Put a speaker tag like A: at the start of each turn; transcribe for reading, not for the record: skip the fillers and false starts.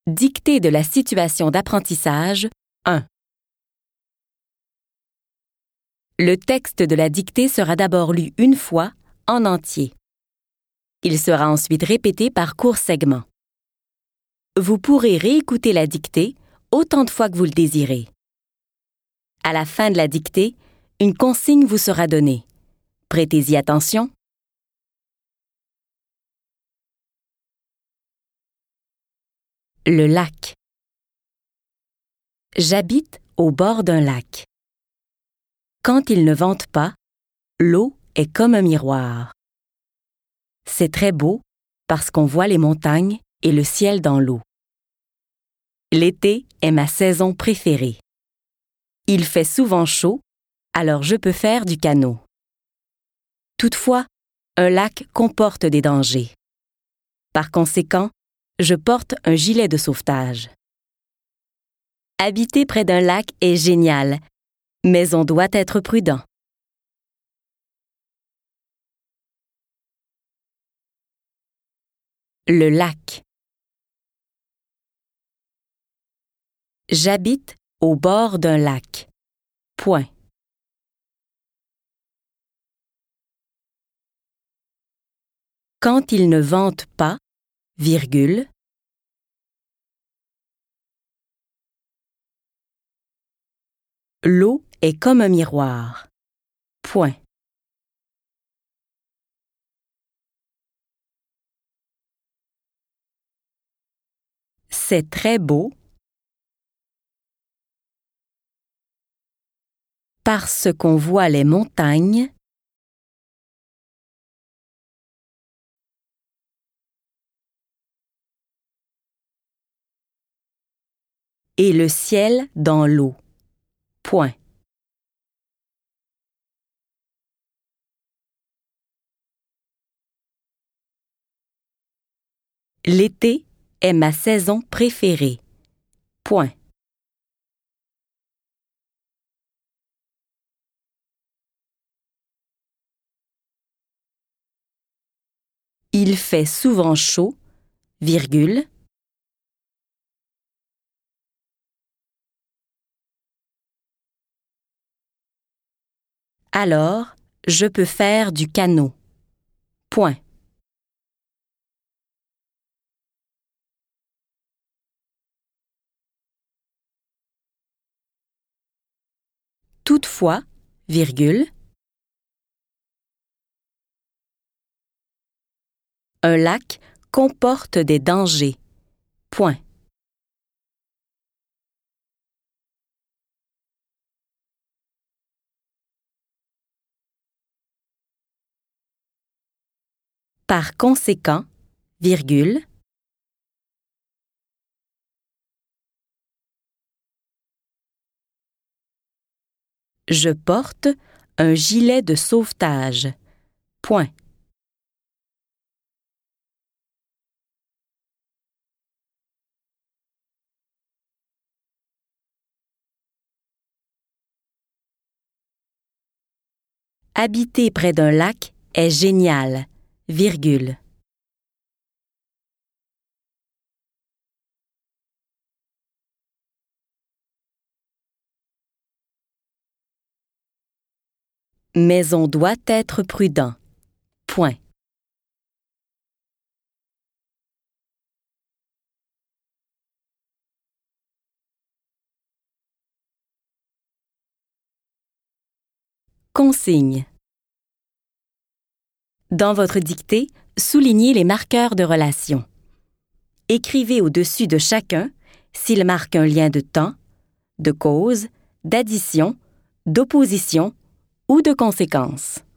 A: Dictée de la situation d'apprentissage 1. Le texte de la dictée sera d'abord lu une fois, en entier. Il sera ensuite répété par courts segments. Vous pourrez réécouter la dictée autant de fois que vous le désirez. À la fin de la dictée, une consigne vous sera donnée. Prêtez-y attention. Le lac. J'habite au bord d'un lac. Quand il ne vente pas, l'eau est comme un miroir. C'est très beau parce qu'on voit les montagnes et le ciel dans l'eau. L'été est ma saison préférée. Il fait souvent chaud, alors je peux faire du canot. Toutefois, un lac comporte des dangers. Par conséquent, je porte un gilet de sauvetage. Habiter près d'un lac est génial, mais on doit être prudent. Le lac. J'habite au bord d'un lac. Point. Quand il ne vente pas, virgule, l'eau est comme un miroir. Point. C'est très beau parce qu'on voit les montagnes et le ciel dans l'eau. Point. L'été est ma saison préférée. Point. Il fait souvent chaud, virgule, alors je peux faire du canot. Point. Toutefois, virgule, un lac comporte des dangers. Point. Par conséquent, virgule, je porte un gilet de sauvetage. Point. Habiter près d'un lac est génial, virgule. Mais on doit être prudent. Point. Consigne. Dans votre dictée, soulignez les marqueurs de relation. Écrivez au-dessus de chacun s'il marque un lien de temps, de cause, d'addition, d'opposition ou de conséquence.